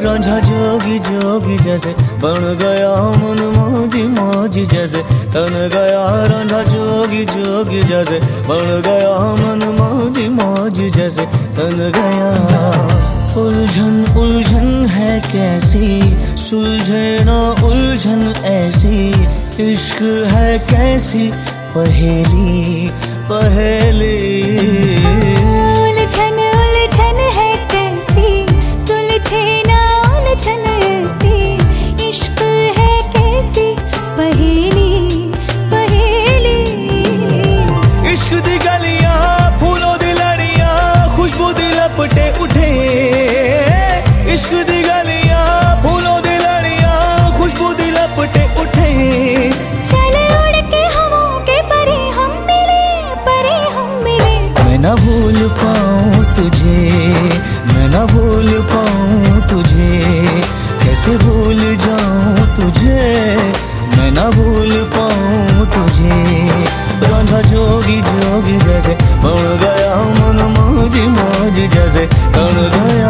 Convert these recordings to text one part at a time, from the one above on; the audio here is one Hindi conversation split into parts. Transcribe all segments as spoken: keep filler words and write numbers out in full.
रांझा जोगी जोगी जैसे बन गया मन मौजी मौजी जैसे तन गया। रांझा जोगी जोगी जैसे बन गया मन मौजी मौजी जैसे तन गया। उलझन उलझन है कैसी सुलझे ना उलझन ऐसी। इश्क है कैसी पहेली पहेली। उलझन उलझन है कैसी सुलझे ना उलझन ऐसी। इश्क है कैसी पहेली पहेली। इश्क दी गलियां फूलों दी लड़ियां खुशबू दी लपटे उठे। इश्क दी गलियां फूलों दी लड़ियां खुशबू दी लपटे उठे। चले उड़ के हवाओं के परे हम मिले परे हम मिले। मैं ना भूल पाऊं तुझे मैं ना भूल पाऊं तुझे। कैसे भूल जाऊं तुझे मैं ना भूल पाऊं तुझे। रांझा जोगी जोगी जैसे बन गया मन मौजी मौजी जैसे तन गया।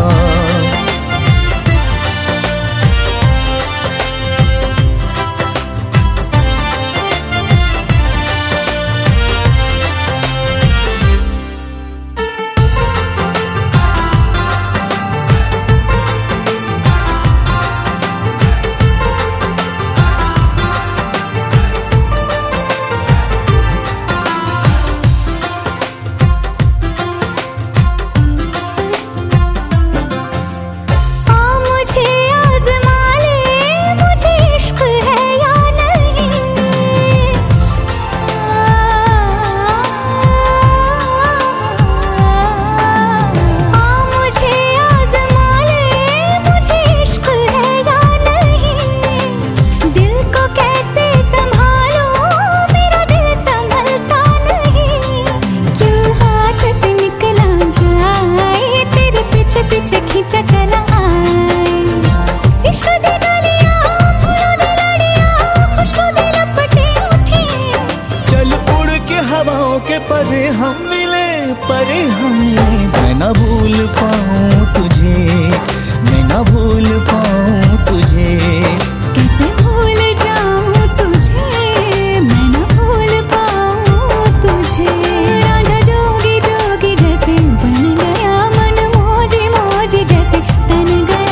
हवाओं के परे हम मिले परे हम मिले। मैं ना भूल पाऊं तुझे मैं ना भूल पाऊं तुझे। कैसे भूल जाऊं तुझे मैं ना भूल पाऊं तुझे। रांझा जोगी जोगी जैसे बन गया मन मौजी मौजी जैसे तन गया।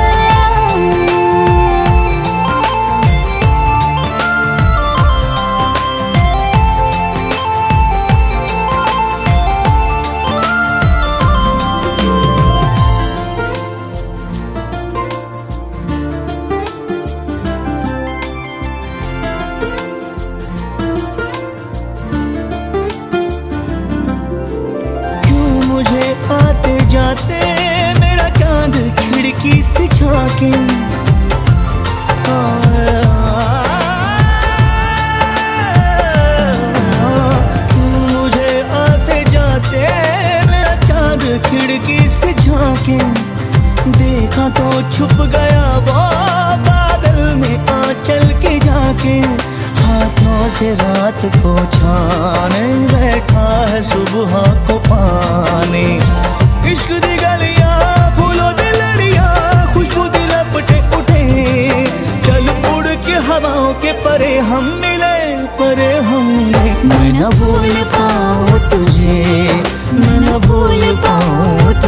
आते जाते मेरा चांद खिड़की से झांके। मुझे आते जाते मेरा चांद खिड़की से झांके। देखा तो छुप गया वो बादल में आंचल के जाके। हाथों से रात को छाने बैठा है सुबह को पाने। इश्क दी गलियां फूलों दी लड़ियां खुशबू दी लपटे उठे। चल उड़ के हवाओं के परे हम मिले परे हम मिले। मैं ना भूल पाऊं तुझे मैं ना भूल पाऊं